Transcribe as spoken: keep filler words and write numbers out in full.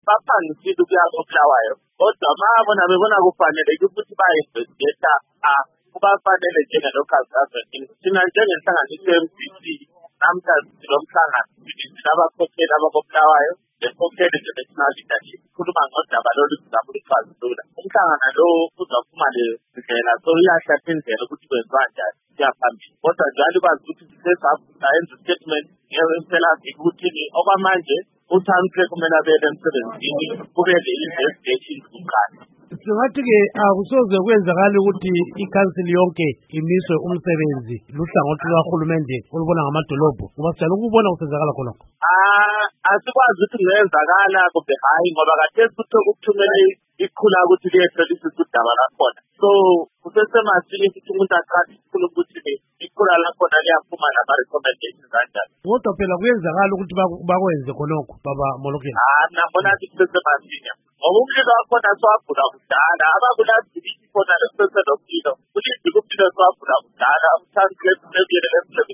baphangisa ukuyabulawayo kodwa mabona bebona kufanele ukuthi baye-investigate kubafanele njenge-local government thina njengenhlanganiso ye-M D C namhla silomhlangano sinabakhokheli abakobulawayo lekhokheli international leadership khuluma ngodaba lolu singabulichazulula umhlangano lo uzaphuma lendlela so iyahlatha indlela ukuthi kwenziwa njani siyaphambili kodwa njalo bazi ukuthi sisesayenza statement ngempela ukuthi okwamanje uThantse kumele abele emsebenzini kube le-investigation kuqala. Singathi-ke akusoze kwenzakala ukuthi ikhansili yonke imiswe umsebenzi luhlangothi lukahulumende olubona ngamadolobho ngoba sijala ukubona kusenzakala khonokho. Ah, asikwazi ukuthi kungenzakala kumbe hayi ngoba kathesi kuthe ukuthumela ikhula ukuthi liyehlolisa udaba lakhona so kusesemasinya ukuthi umuntu aqale ikhula ukuthi ikhula lakhona liyaphuma nama-recommendations kanjani. Kodwa phela kuyenzakala ukuthi bakwenze khonokho baba Molokeng. Ah, nabona kusesemasinya ngoba umlilo wakhona siwagula kudala abakulazibiki khona lesisese nomlilo kulizika umlilo siwagula kudala uThantse lebuyele